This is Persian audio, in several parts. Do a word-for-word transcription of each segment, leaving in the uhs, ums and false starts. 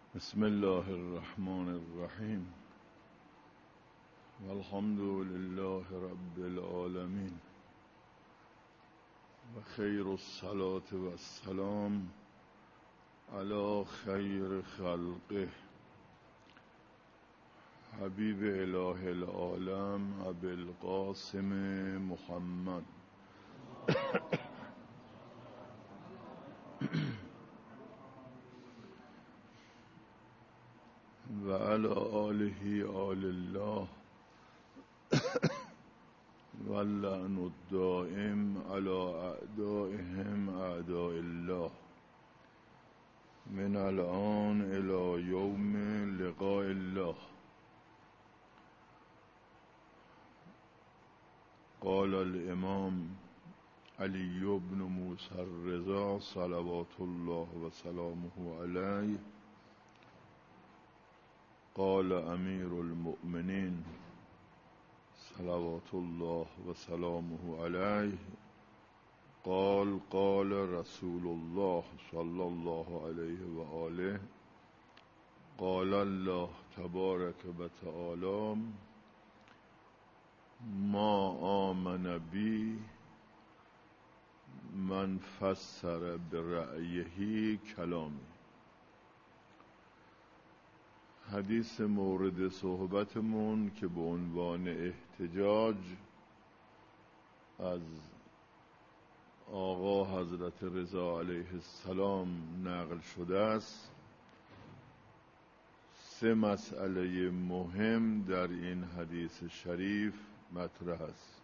بسم الله الرحمن الرحیم والحمد لله رب العالمین و خیر الصلاة و السلام علی خیر خلقه حبیب اله العالم ابی القاسم محمد و علی آله آل الله و اللعن الدائم علی اعدائهم اعداء الله من الآن الی یوم لقاء الله. قال الامام علی بن موسی الرضا صلوات الله و سلامه علیه قال امیر المؤمنین صلوات الله و سلامه علیه قال قال رسول الله صلی الله علیه و آله قال الله تبارک و تعالی ما آمن بی من فسر برأیه کلامی. حدیث مورد صحبتمون که به عنوان احتجاج از آقا حضرت رضا علیه السلام نقل شده است، سه مسئله مهم در این حدیث شریف مطرح است.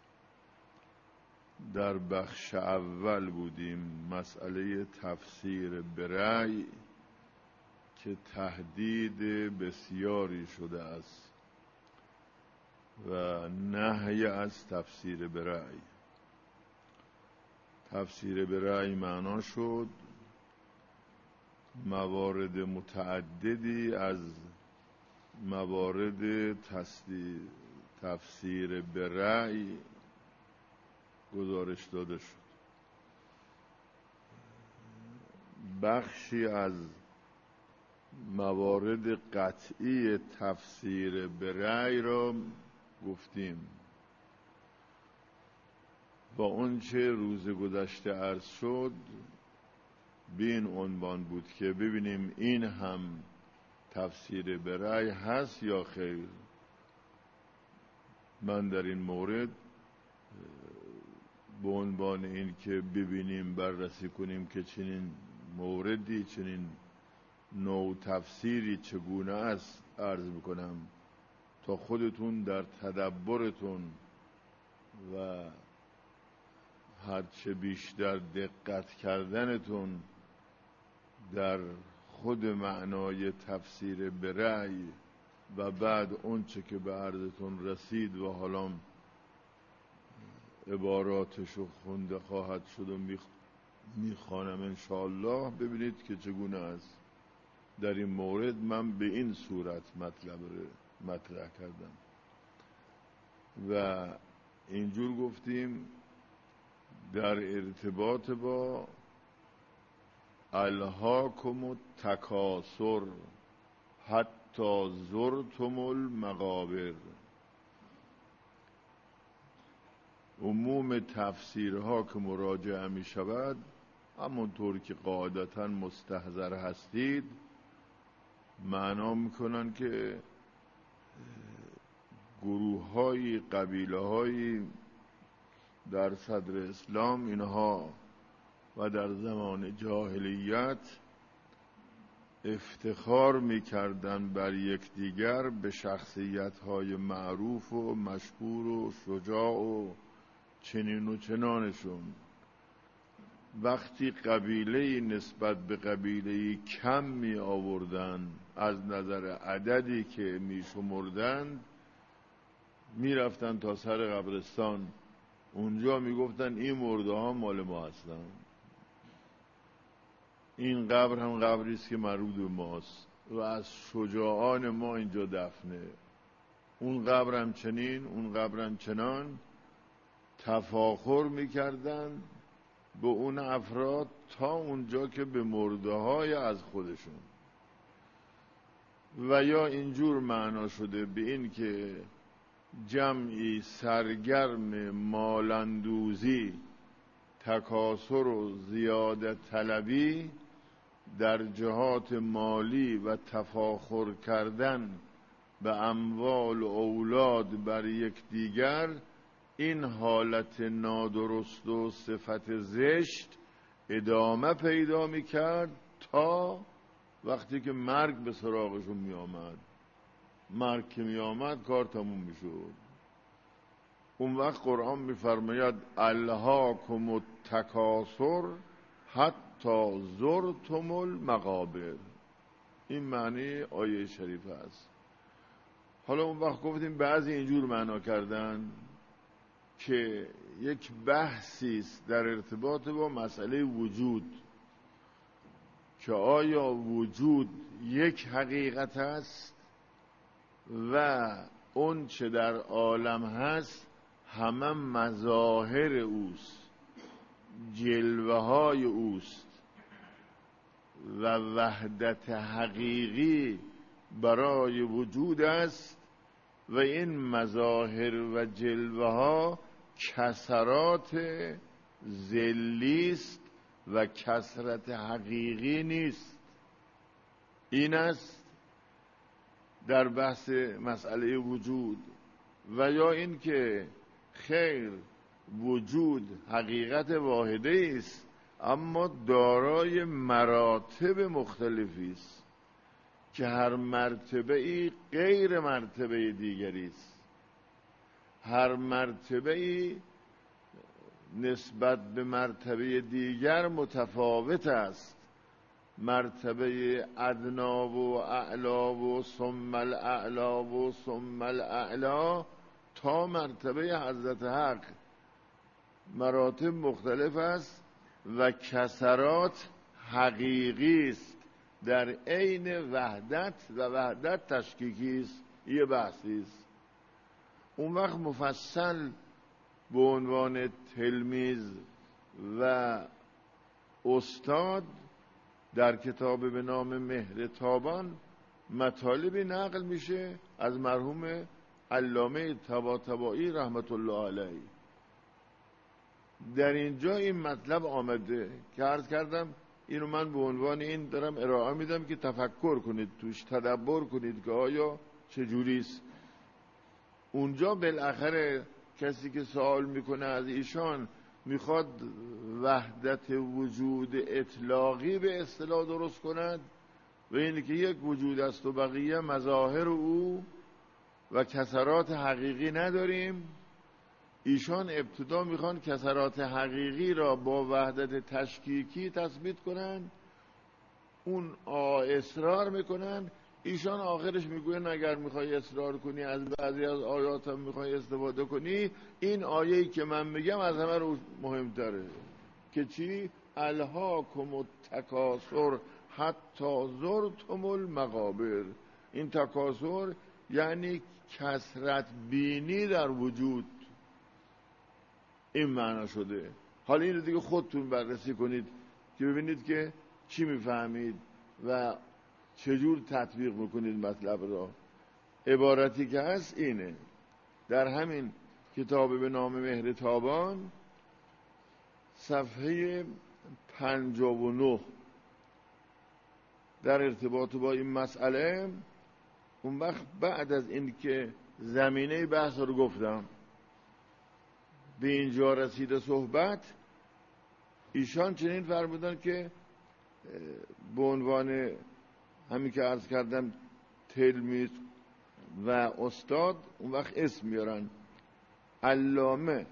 در بخش اول بودیم، مسئله تفسیر برأی که تهدید بسیاری شده است و نهی از تفسیر برأی. تفسیر برأی معنا شد موارد متعددی از موارد تفسیر برأی گزارش داده شد. بخشی از موارد قطعی تفسیر برأی را گفتیم و اون چه روز گذشته عرض شد به این عنوان بود که ببینیم این هم تفسیر برأی هست یا خیر. من در این مورد به عنوان این که ببینیم بررسی کنیم که چنین موردی چنین نوع تفسیری چگونه است عرض میکنم تا خودتون در تدبرتون و هرچه بیشتر دقت کردنتون در خود معنای تفسیر برأی و بعد اون چه که به عرضتون رسید و حالا عباراتشو خونده خواهد شد و میخوانم انشاءالله ببینید که چگونه است. در این مورد من به این صورت مطلب مطرح کردم و اینجور گفتیم در ارتباط با الهاکم التکاثر حتی زرتم المقابر. عموم تفسیرها که مراجعه می شود همونطور که قاعدتا مستحضر هستید معنا میکنن که گروه های قبیله های در صدر اسلام اینها و در زمان جاهلیت افتخار میکردن بر یکدیگر به شخصیت های معروف و مشهور و شجاع و چنین و چنانشون. وقتی قبیله نسبت به قبیله کم می آوردن از نظر عددی که می شمردن می رفتن تا سر قبرستان، اونجا می گفتن این مرده ها مال ما هستن، این قبر هم قبری است که مربوط به ماست و از شجاعان ما اینجا دفنه، اون قبر هم چنین، اون قبر هم چنان. تفاخر می کردن به اون افراد تا اونجا که به مرده های از خودشون. و یا اینجور معنا شده به این که جمعی سرگرم مالندوزی، تکاسر و زیادت طلبی در جهات مالی و تفاخر کردن به اموال و اولاد بر یکدیگر، این حالت نادرست و صفت زشت ادامه پیدا می‌کرد تا وقتی که مرگ به سراغشون می آمد. مرگ که می آمد کار تموم می شد. اون وقت قرآن می فرماید الهاکم التکاثر حتی زرتم المقابر. این معنی آیه شریف است. حالا اون وقت گفتیم بعضی اینجور معنا کردن که یک بحثی است در ارتباط با مسئله وجود، که آیا وجود یک حقیقت است و اون چه در عالم هست همه مظاهر اوست، جلوه های اوست و وحدت حقیقی برای وجود است و این مظاهر و جلوه ها کسرات ذلی است و کثرت حقیقی نیست. این است در بحث مسئله وجود. و یا این که خیر، وجود حقیقت واحده است اما دارای مراتب مختلفی است که هر مرتبه ای غیر مرتبه دیگری است. هر مرتبه ای نسبت به مرتبه دیگر متفاوت است. مرتبه ادنا و اعلا و ثم الاعلا و ثم الاعلا تا مرتبه حضرت حق مراتب مختلف است و کسرات حقیقی است در عین وحدت و وحدت تشکیکی است. یه بحثی است. اون وقت مفصل به عنوان تلمیذ و استاد در کتاب به نام مهر تابان مطالبی نقل میشه از مرحوم علامه طباطبایی رحمت الله علیه. در اینجا این مطلب آمده که عرض کردم اینو من به عنوان این دارم ارائه میدم که تفکر کنید توش، تدبر کنید که آیا چجوریست. اونجا بالاخره کسی که سوال میکنه از ایشان میخواد وحدت وجود اطلاقی به اصطلاح درست کند و اینه که یک وجود است و بقیه مظاهر او و کسرات حقیقی نداریم. ایشان ابتدا میخوان کسرات حقیقی را با وحدت تشکیکی تثبیت کنن، اون اصرار میکنن. ایشان آخرش میگوین اگر میخوای اصرار کنی از بعضی از آیات هم میخوای استفاده کنی، این آیه‌ای که من میگم از همه رو مهمتره که چی؟ الهاکم التکاثر حتی زرتم المقابر. این تکاثر یعنی کثرت بینی در وجود، این معنا شده. حالا این رو دیگه خودتون بررسی کنید که ببینید که چی میفهمید و چجور تطبیق میکنید مطلب را. عبارتی که هست اینه در همین کتاب به نام مهر تابان صفحه پنجاه و نه در ارتباط با این مسئله. اون وقت بعد از این که زمینه بحث رو گفتم به اینجا رسیده صحبت، ایشان چنین فرمودن که به عنوان همین که عرض کردم تلمیذ و استاد، اون وقت اسم میارن علامه.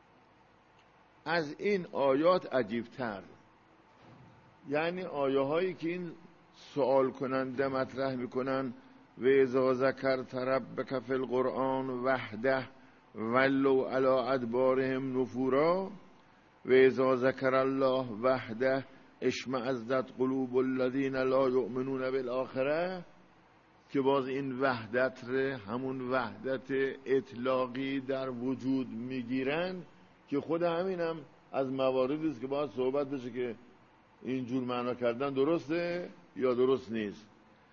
از این آیات عجیبتر، یعنی آیه هایی که این سوال کننده مطرح میکنن و اذا ذکرت ربک فی القرآن وحده ولوا علی ادبارهم نفورا و اذا ذکر الله وحده اشمئزت قلوب الذین لا یؤمنون بالآخره، که باز این وحدت ره همون وحدت اطلاقی در وجود میگیرن که خود همینم از مواردی است که باید صحبت بشه که اینجور معنا کردن درسته یا درست نیست.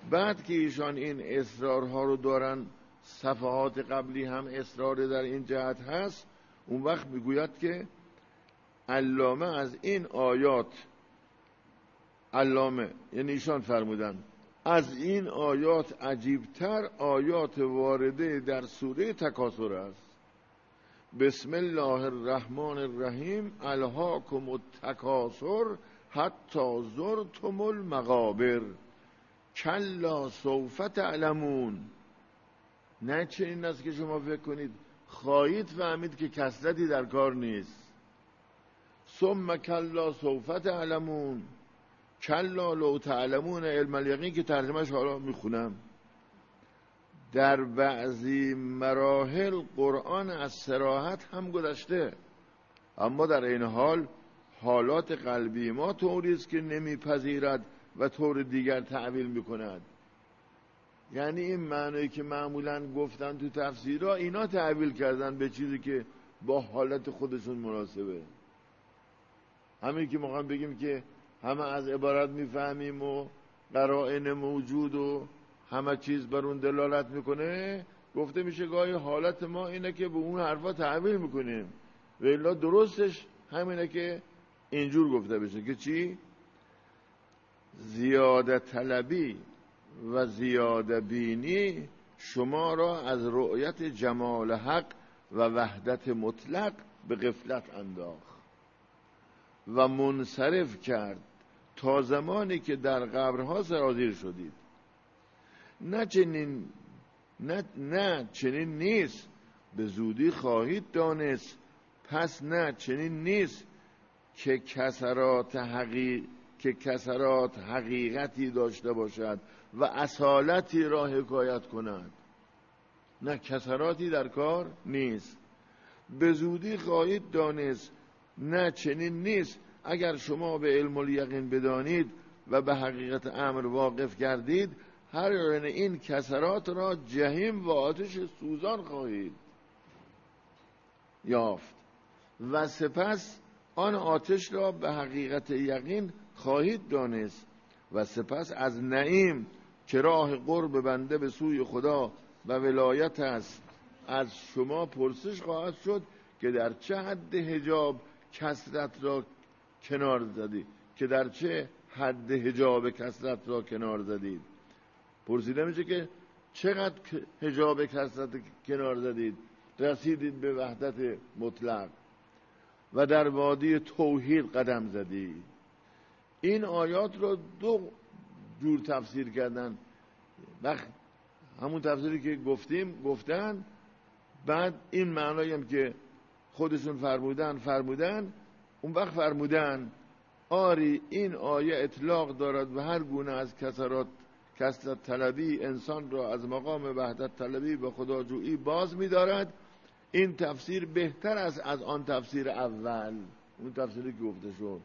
بعد که ایشان این اصرارها رو دارن، صفحات قبلی هم اصرار در این جهت هست، اون وقت میگوید که علامه از این آیات، علامه یعنی ایشان فرمودن از این آیات عجیبتر آیات وارده در سوره تکاثر است. بسم الله الرحمن الرحیم الهاکم التکاثر حتی زرتم المقابر کلا سوف تعلمون. نه چنین است که شما فکر کنید خواهید فهمید که کثرتی در کار نیست. ثم کلا سوف تعلمون کلا لو تعلمون علم الیقین که ترجمهش حالا میخونم. در بعضی مراحل قرآن از صراحت هم گذشته، اما در این حال حالات قلبی ما طوری است که نمیپذیرد و طور دیگر تعبیر میکند. یعنی این معنی که معمولا گفتن تو تفسیرها، اینا تعبیر کردن به چیزی که با حالت خودشون مناسبه. همین که ما بگیم که همه از عبارت میفهمیم و قرائن موجود و همه چیز بر اون دلالت میکنه، گفته میشه گاهی حالت ما اینه که به اون حرفا تعبیر میکنیم و الا درستش همینه که اینجور گفته بشه که چی؟ زیاده طلبی و زیاده بینی شما را از رؤیت جمال حق و وحدت مطلق به غفلت انداخت و منصرف کرد تا زمانی که در قبرها سرازیر شدید. نه چنین نه, نه چنین نیست، به زودی خواهید دانست. پس نه چنین نیست که کسرات حقیق که کسرات حقیقتی داشته باشد و اصالتی را حکایت کند. نه، کسراتی در کار نیست. به زودی خواهید دانست. نه چنین نیست اگر شما به علم الیقین بدانید و به حقیقت امر واقف گردید، هر یعنی این کسرات را جهیم و آتش سوزان خواهید یافت و سپس آن آتش را به حقیقت یقین خواهید دانست و سپس از نعیم که راه قرب بنده به سوی خدا و ولایت است از شما پرسش خواهد شد که در چه حد حجاب کثرت را کنار زدید که در چه حد حجاب کثرت را کنار زدید. پرسیده میشه که چقدر حجاب کثرت کنار زدید، رسیدید به وحدت مطلق و در وادی توحید قدم زدید. این آیات رو دو جور تفسیر کردن. وقت همون تفسیری که گفتیم گفتن، بعد این معنایی هم که خودشون فرمودن فرمودن اون وقت فرمودن آری این آیه اطلاق دارد و هر گونه از کسرات کثرت طلبی انسان را از مقام وحدت طلبی به خداجویی باز می دارد. این تفسیر بهتر است از آن تفسیر اول، اون تفسیری که گفته شد.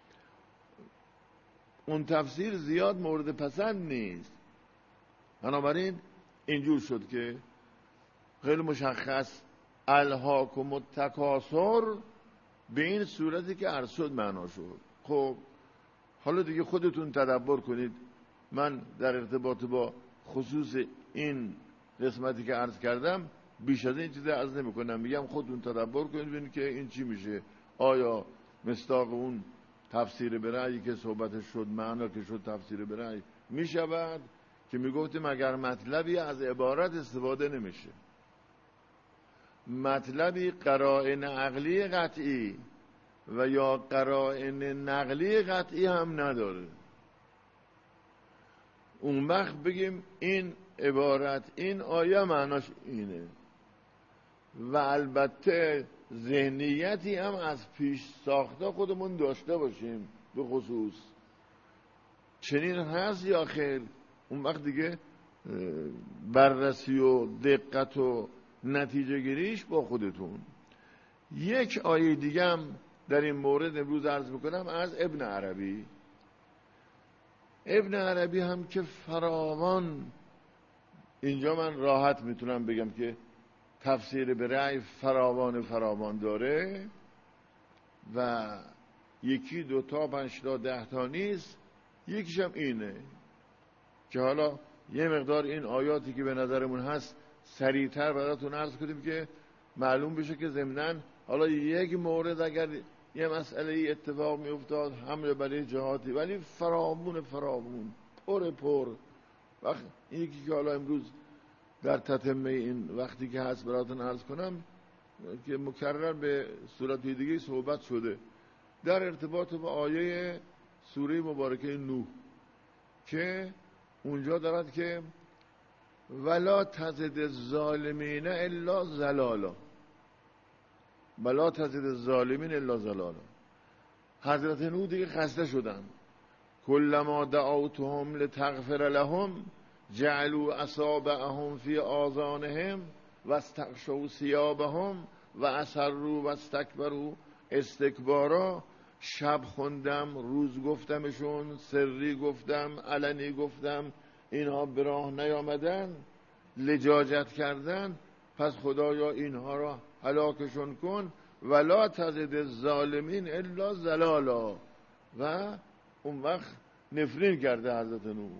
اون تفسیر زیاد مورد پسند نیست، بنابراین اینجور شد که خیلی مشخص الهاکم التکاثر به این صورتی که عرض شد معنا شد. خب حالا دیگه خودتون تدبر کنید. من در ارتباط با خصوص این قسمتی که عرض کردم بیش از این چیزی عرض نمی کنم. میگم خودتون تدبر کنید ببینید که این چی میشه. آیا مصداق اون تفسیر به رأیی که صحبتش شد، معنا که شد تفسیر به رأی می شود که می گفتیم اگر مطلبی از عبارت استفاده نمیشه، مطلبی قرائن عقلی قطعی و یا قرائن نقلی قطعی هم نداره، اون وقت بگیم این عبارت این آیه معناش اینه. و البته ذهنیتی هم از پیش ساخته خودمون داشته باشیم به خصوص چنین هست یا خیر. اون وقت دیگه بررسی و دقت و نتیجه گیریش با خودتون. یک آیه دیگه هم در این مورد امروز عرض میکنم از ابن عربی. ابن عربی هم که فراوان، اینجا من راحت میتونم بگم که تفسیر به رأی فراوان فراوان داره و یکی دو تا پنج تا ده تا نیست. یکیش هم اینه که حالا یه مقدار این آیاتی که به نظرمون هست سریعتر براتون عرض کنیم که معلوم بشه که ضمناً حالا یک مورد اگر یه مسئله اتفاق می افتاد حمله برای جهاتی، ولی فراوون فراوون پر پر وقت یکی که حالا امروز در تتمه این وقتی که هست براتون عرض کنم که مکرر به صورت‌های دیگه صحبت شده در ارتباط با آیه سوره مبارکه نوح که اونجا دارد که ولا تزد الظالمین الا ضلالا، ولا تزد الظالمین الا ضلالا. حضرت نوح دیگه خسته شدن، کلما دعوتهم لتغفر لهم جعلوا اصابعهم فی آذانهم واستغشوا ثیابهم و اسروا واستکبروا استکبارا. شب خوندم، روز گفتمشون، سری گفتم، علنی گفتم، اینها به راه نیامدن، لجاجت کردن، پس خدایا اینها را هلاکشون کن، ولا تزد الظالمین الا ضلالا. و اون وقت نفرین کرده حضرت نوح.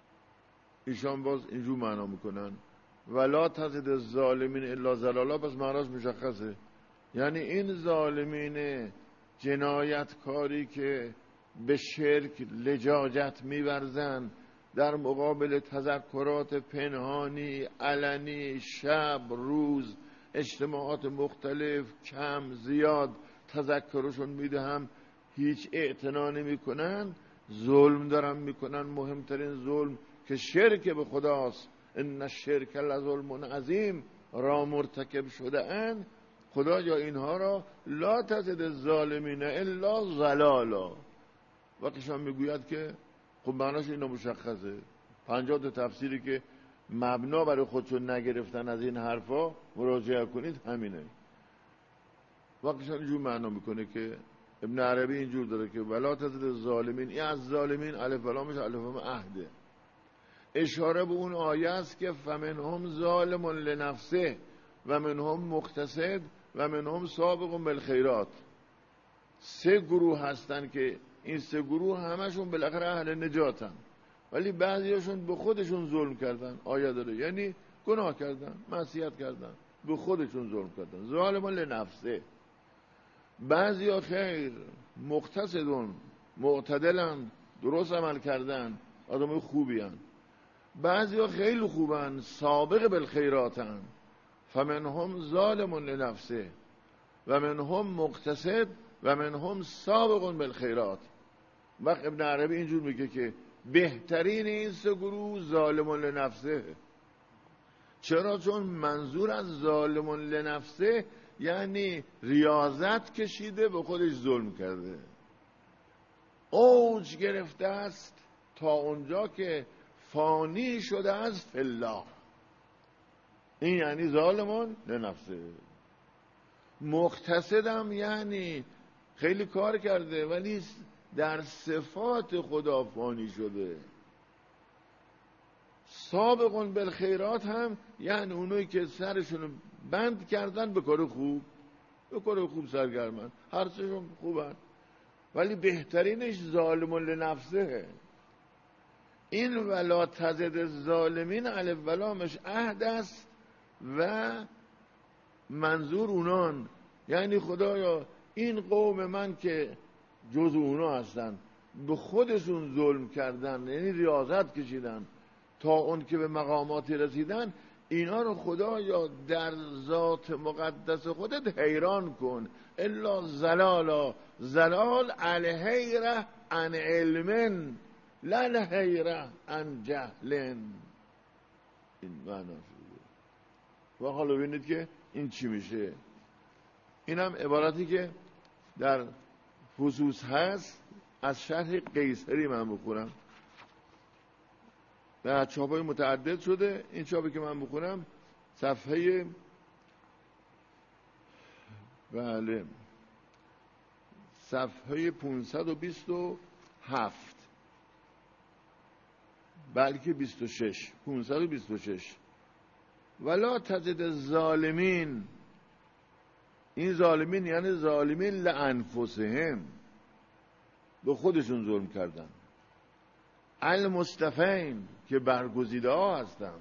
ایشان باز اینجور معنا میکنن ولا تزد الظالمین الا ضلالا، پس معناش مشخصه، یعنی این ظالمین جنایتکاری که به شرک لجاجت می‌ورزند در مقابل تذکرات پنهانی، علنی، شب، روز، اجتماعات مختلف، کم زیاد تذکرشون میدهم، هیچ اعتنا نمی‌کنن، ظلم دارن میکنن، مهمترین ظلم که شرک به خداست، ان الشرک لظلم عظیم، را مرتکب شده اند. خدا یا اینها را لا تزد الظالمین الا ضلالا. وقتشان میگوید که خب معناش اینا مشخصه، پنجاه تا تفسیری که مبنا برای خودشون نگرفتن از این حرفا مراجعه کنید همینه. وقتشان اینجور معنا میکنه که ابن عربی اینجور داره که ولا تزد الظالمین، این از ظالمین الف و لامش الف و لام عهده، اشاره به اون آیه است که فمنهم ظالم لنفسه و منهم مقتصد و منهم سابق بالخیرات. سه گروه هستن که این سه گروه همشون بالاخره اهل نجاتن، ولی بعضیاشون به خودشون ظلم کردن. آیه داره یعنی گناه کردن، معصیت کردن، به خودشون ظلم کردن، ظالم لنفسه. بعضیا خیر مقتصدون، معتدلن، درست عمل کردن، آدم خوبی هن. بعضیا خیلی خوبن، سابق بالخیراتن، فمنهم ظالم لنفسه و منهم مقتصد و منهم سابق بالخیرات. وقت ابن عربی اینجور میگه که بهترین این سه گروه ظالم لنفسه. چرا؟ چون منظور از ظالم لنفسه یعنی ریاضت کشیده، به خودش ظلم کرده، اوج گرفته است تا اونجا که فانی شده است فی الله. این یعنی ظالمون لنفسه. مقتصدم یعنی خیلی کار کرده ولی در صفات خدا فانی شده. سابقون بالخیرات هم یعنی اونایی که سرشون بند کردن به کار خوب، به کار خوب سرگرمن، هر سهشون خوبن، ولی بهترینش ظالم لنفسه. این ولا تزد الظالمین الف و لامش عهد است و منظور اونان، یعنی خدایا این قوم من که جز اونا هستن به خودشون ظلم کردن، یعنی ریاضت کشیدن تا اون که به مقاماتی رسیدن، اینا رو خدایا در ذات مقدس خودت حیران کن. الا زلالا، زلال الحیره عن علم لا الحیره عن جهل. این معنا شده. و حالا ببینید که این چی میشه. این هم عبارتی که در فصوص هست از شرح قیصری من بخونم، در چاپای متعدد شده. این چاپی که من بخونم صفحه بله صفحه پانصد و بیست و هفت بلکه بیست و شش، پانصد و بیست و شش. ولا تزد الظالمین، این ظالمین یعنی ظالمین لانفسهم، به خودشون ظلم کردن، المصطفین که برگزیده ها هستند.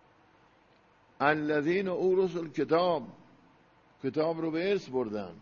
الذین اورثوا الکتاب، کتاب رو به ارث بردن.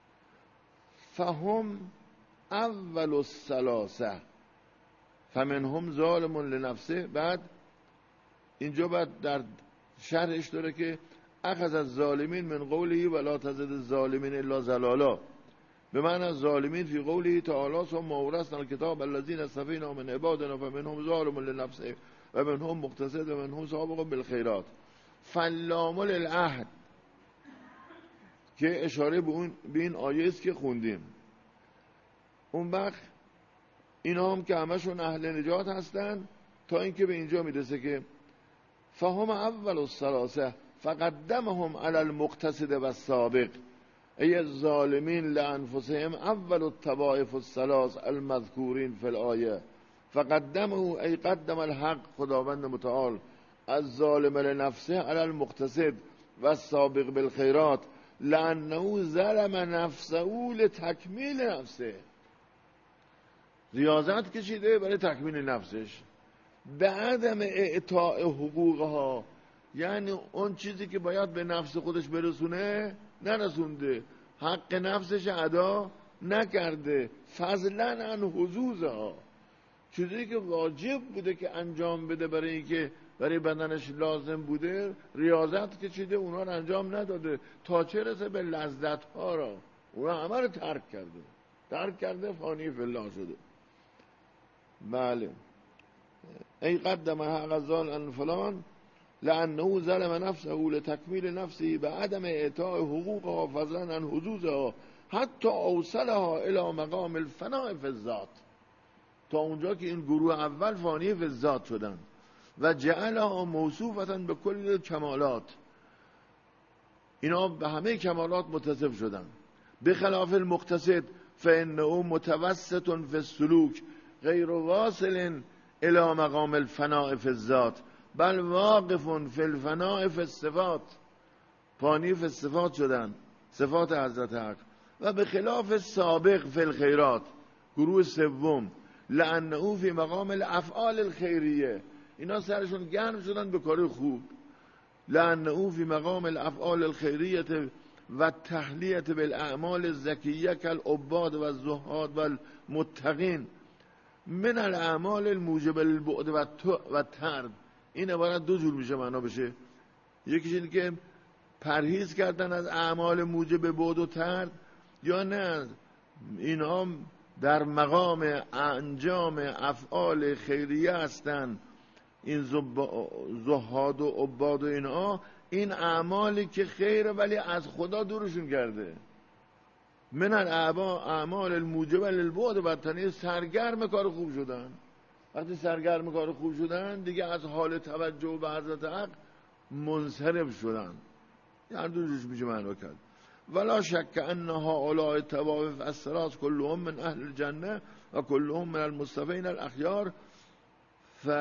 فهم اول الثلاثه فمنهم ظالم لنفسه. بعد اینجا بعد در شرحش داره که اخذ الظالمین من قوله ولا تزد الظالمین الا ضلالا، به معنی الظالمین فی قوله تعالی ثم اورثنا الکتاب الذین اصطفینا من عبادنا فمنهم ظالم لنفسه و منهم مقتصد و منهم سابق بالخیرات. فلام للعهد که اشاره به اون به این آیه است که خوندیم. اون وقت اینا هم که همشون اهل نجات هستن تا اینکه به اینجا میرسه که فهم اول الثلاثه فقدمهم علی المقتصد و السابق ای الظالمین لانفسهم اول الطوائف الثلاث المذکورین فی الآیه فقدمه ای قدم الحق خداوند متعال الظالم لنفسه علی المقتصد و السابق بالخیرات لانه ظلم نفسه لتکمیل نفسه. ریاضت کشیده برای تکمیل نفسش به عدم اعطاء حقوقها، یعنی اون چیزی که باید به نفس خودش برسونه نرسونده، حق نفسش ادا نکرده، فضلا عن حظوظها، چیزی که واجب بوده که انجام بده برای اینکه برای بدنش لازم بوده ریاضت کشیده اونا رو انجام نداده تا چه رسه به لذت ها را، اونا همه رو ترک کرده ترک کرده فانی فی الله شده. بله ای قدم حق الظال ان فلان لانه ظلم نفسه لتکمیل نفسه به عدم اعطاء حقوقها فضلا عن حظوظها حتی اوصلها الى مقام الفناء فی الذات، تا اونجا که این گروه اول فانی فی الذات شدن و جعلها موصوفة به کل کمالات، اینا به همه کمالات متصف شدن. به خلاف المقتصد فانه متوسط فی السلوک غیر واصل الى مقام الفناء فی الذات بل واقف فی الفناء فی الصفات، فانی فی الصفات شدن، صفات حضرت حق. و به خلاف سابق فی الخیرات، گروه سوم، لانه فی مقام الافعال الخیریه، اینا سرشون گرم شدن به کار خوب، لانه فی مقام الافعال الخیریه و تحلیت بالاعمال الزکیه کالعباد و الزهاد و المتقین من الاعمال الموجب للبعد و ترد. این عبارت دو جور میشه معنا بشه، یکیش این که پرهیز کردن از اعمال موجب بعد و ترد، یا نه اینا در مقام انجام افعال خیریه هستن، این زهاد و عباد و اینا، این اعمالی که خیره ولی از خدا دورشون کرده. من الاعمال الموجب للبعد و تنی، سرگرم کار خوب شدن. وقتی سرگرم کار خوب شدن دیگه از حال توجه به حضرت حق منصرف شدن. هر دو جوش میشه معنا کرد. ولا شک انها اولای طوائف الثلاث كلهم من اهل الجنه و كلهم من المصطفین الاخیار ف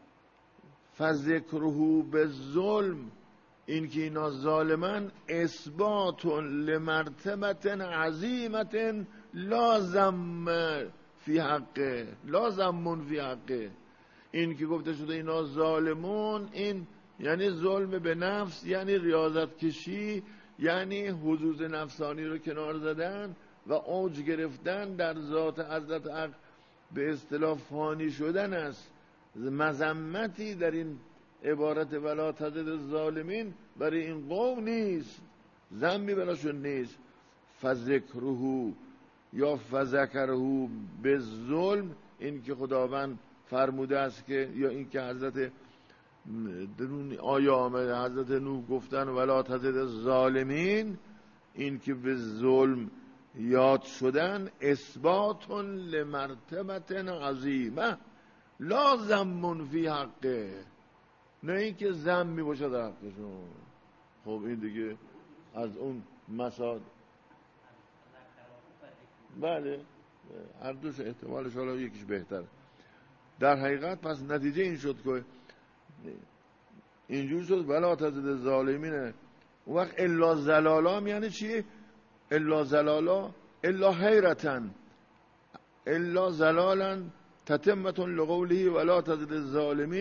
فذکره بالظلم، این که اینا ظالمن اثبات لمرتبت عظیمت لازم فی حقه لازم فی حقه، این که گفته شده اینا ظالمون، این یعنی ظلم به نفس، یعنی ریاضت کشی، یعنی حظوظ نفسانی رو کنار زدن و اوج گرفتن در ذات حضرت حق، به اصطلاح فانی شدن است. مذمتی در این عبارت ولا تزد الظالمین برای این قوم نیست، ذمی براشون نیست. فذکره یا فذکره به ظلم، این که خداوند فرموده است که، یا این که حضرت درون آیه آمده حضرت نوح گفتن ولا تزد الظالمین، این که به ظلم یاد شدن اثبات لمرتبت عظیمه لا ذم فی حقه، نه این که ذمی باشه در حقشون. خب این دیگه از اون مساد، بله هر دوش احتمالش حالا یکیش بهتر. در حقیقت پس نتیجه این شد که اینجور شد ولا تزد الظالمین. اون وقت الا زلالا یعنی چی؟ الا زلالا الا حیرتن الا زلالا تتمتون لقوله ولا تزد الظالمین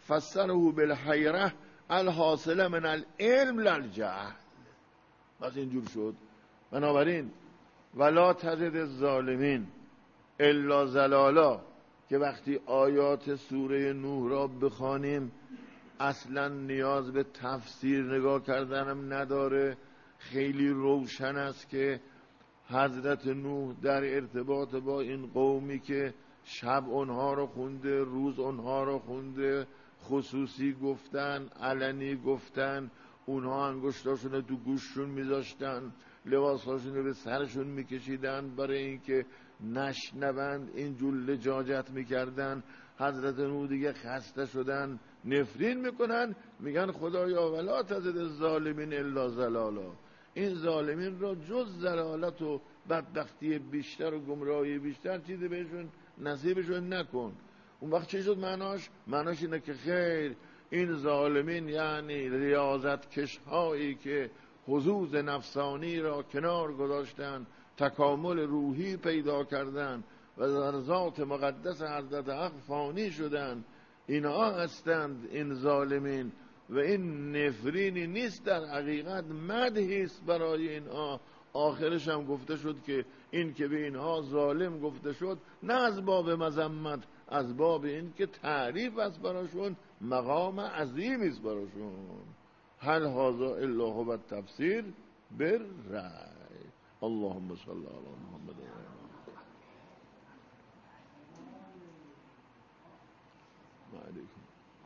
فسره بالحیره الحاصله من العلم للجهل. بس اینجور شد. بنابراین ولا تجد الظالمین الا ضلالا که وقتی آیات سوره نوح را بخوانیم اصلا نیاز به تفسیر نگاه کردنم نداره. خیلی روشن است که حضرت نوح در ارتباط با این قومی که شب اونها رو خونده، روز اونها رو خونده، خصوصی گفتن، علنی گفتن، اونها انگشتاشون رو تو گوششون میذاشتن، لباساشون رو به سرشون میکشیدن برای اینکه نشنوند، اینجور لجاجت میکردن. حضرت نوح دیگه خسته شدن، نفرین میکنن، میگن خدایا ولا تزد الظالمین الا ضلالا. این ظالمین را جز ضلالت و بدبختی بیشتر و گمراهی بیشتر چیزی بهشون نصیبشون نکن. اون وقت چی شد معناش؟ معناش اینه که خیر، این ظالمین یعنی ریاضت کشهایی که حظوظ نفسانی را کنار گذاشتن، تکامل روحی پیدا کردن و در ذات مقدس حضرت حق فانی شدن، اینها هستند این ظالمین. و این نفرینی نیست، در حقیقت مدحی است برای اینها. آخرش هم گفته شد که این که به اینها ظالم گفته شد نه از باب مذمت، از باب این که تعریف است براشون، مقام عظیمی است براشون. هل هذا الا هو التفسیر بالرأی. اللهم صل علی محمد. و علیکم